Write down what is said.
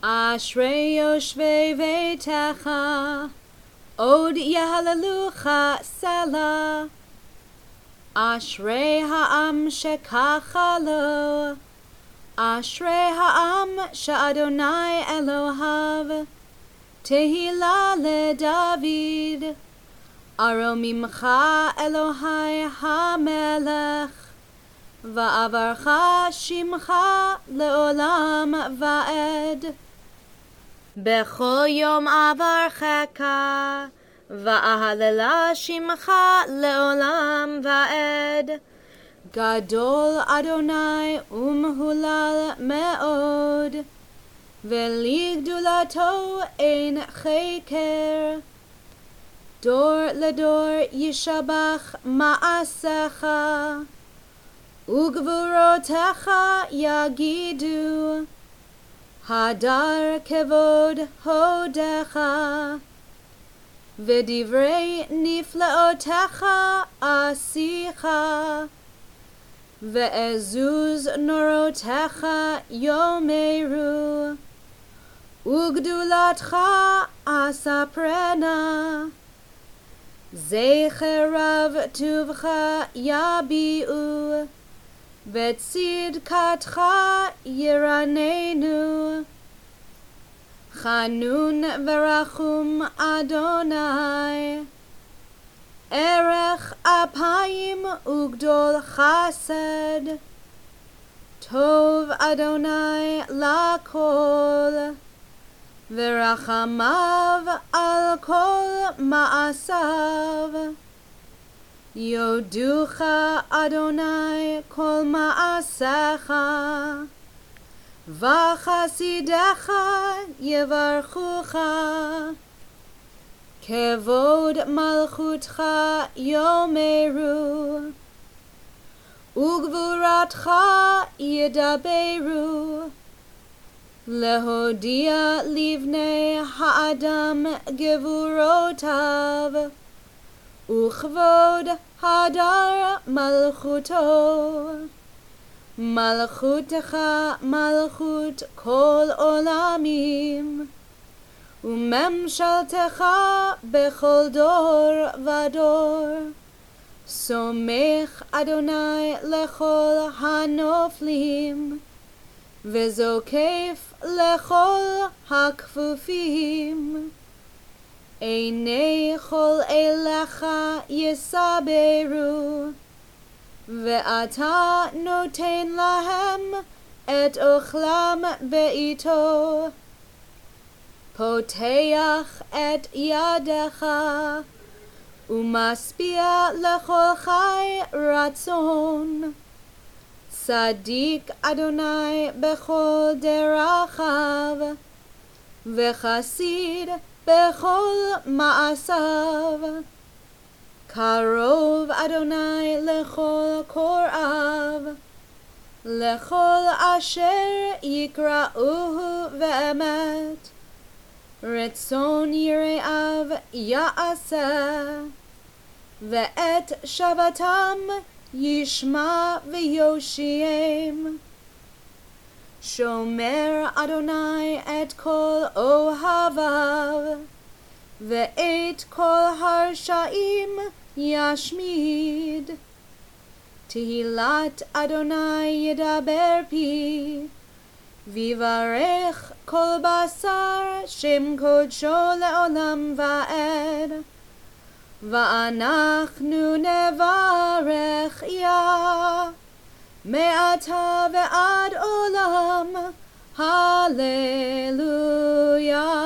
אשרי יושבי ביתך, עוד יהללוך סלה. אשרי העם שככה לו, אשרי העם שאדוני אלוהיו, תהילה לדוד. ארום ממך אלוהי המלך, ועברך שמך לעולם ועד. בכל יום אברכך, ואהללה שמך לעולם ועד. גדול אדוני ומהולל מאוד, ולגדולתו אין חקר. דור לדור ישבח מעשיך, וגבורותיך יגידו. הדר כבוד הודך, ודברי נפלאותיך עשיך. ועזוז נורותיך יאמרו, וגדולתך אספרנה. זכר רב טובך יביעו, וצדקתך ירננו. חנון ורחום אדוני, ערך אפיים וגדול חסד. טוב אדוני לכל, ורחמיו על כל מעשיו. יודוך אדוני כל מעשיך, וחסידיך יברכוך. כבוד מלכותך יאמרו, וגבורתך ידברו. להודיע לבני האדם גבורותיו, וכבוד הדר מלכותו. מלכותך מלכות כל עולמים, וממשלתך בכל דור ודור. סומך אדוני לכל הנופלים, וזוקף לכל הכפופים. עיני כל אליך יסברו, ואתה נותן להם את אוכלם בעתו. פותח את ידך, ומשביע לכל חי רצון. צדיק אדוני בכל דרכיו, וחסיד בכל מעשיו. קרוב אדוני לכל קוראיו, לכל אשר יקראוהו באמת. רצון יראיו יעשה, ואת שבתם ישמע ויושיעם. שומר אדוני את כל אוהביו, ואת כל הרשעים ישמיד. תהילת אדוני ידבר פי, ויברך כל בשר שם קודשו לעולם ועד. ואנחנו נברך יה מעתה ועד עולם. הללויה.